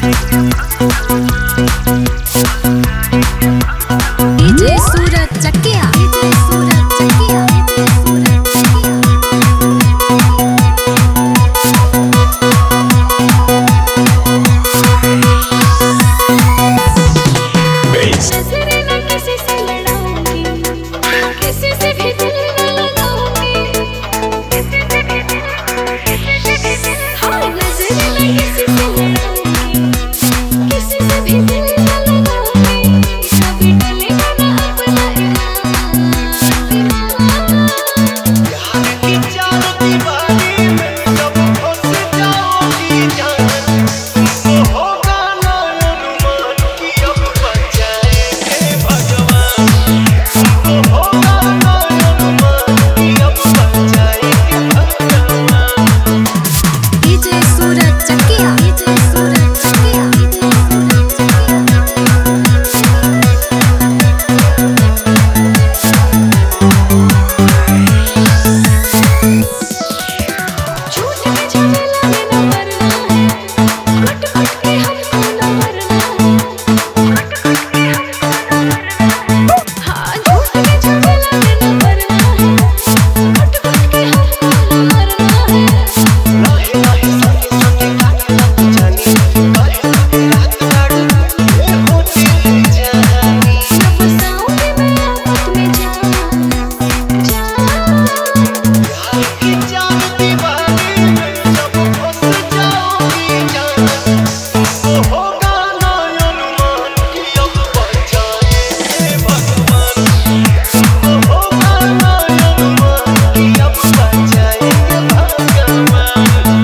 DJ Suraj Chakiya, DJ Suraj Chakiya, DJ Suraj Chakiya. नजरें न किसी से लड़ाऊंगी, किसी से भी दिल न लगाऊंगी, हाँ नजरें न किसी से लड़ाऊंगी, किसी से भी दिल न लगाऊंगी, कभी टलेगा ना अपना प्यार की चार दीवारी में कब फंस जाओगी जान, तो होगा ना अनुमान कि अब बचाएंगे भगवान, तो होगा ना अनुमान कि अब बचाएंगे भगवान। DJ Suraj Chakiya, DJ Suraj Chakiya, DJ Suraj Chakiya. झूठ में झमेला में न मरना है, कट कट के हमको न मरना है, कट कट के हमको न मरना है, हाँ झूठ में झमेला में न मरना है, कट कट के हमको न मरना है। राहे राहे संगे संगे काटे लग जानी, बाहे बाहे रात काटू ये होती जानी। जब बसाऊंगी मैं आफत में जान, प्यार की चार दीवारी में जब फंस जाओगी जान, तो होगा ना अनुमान कि अब बचाएंगे भगवान, तो होगा ना अनुमान कि अब बचाएंगे भगवान।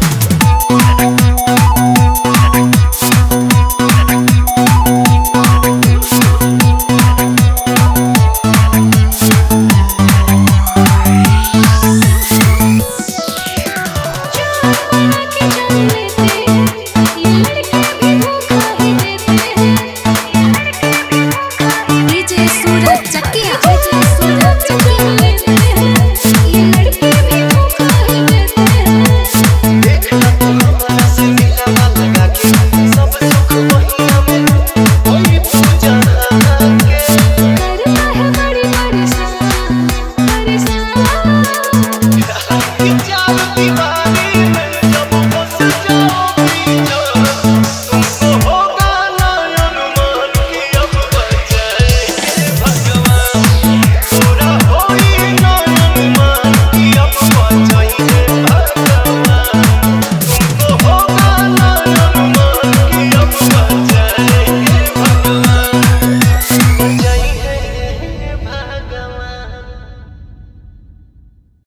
जान के जान लेते हैं, ये लड़के भी धोखा ही देते हैं, डीजे सूरज चकिया, डीजे सूरज चकिया लेते हैं, ये लड़के भी धोखा ही देते हैं। देखना तो हमारा से दिलवा लगा के, सब सुख वहीं हमें वही पूजा के। करता है बड़ी परेशान, परेशान। प्यार की चार दीवारी में जब फंस जाओगी जान,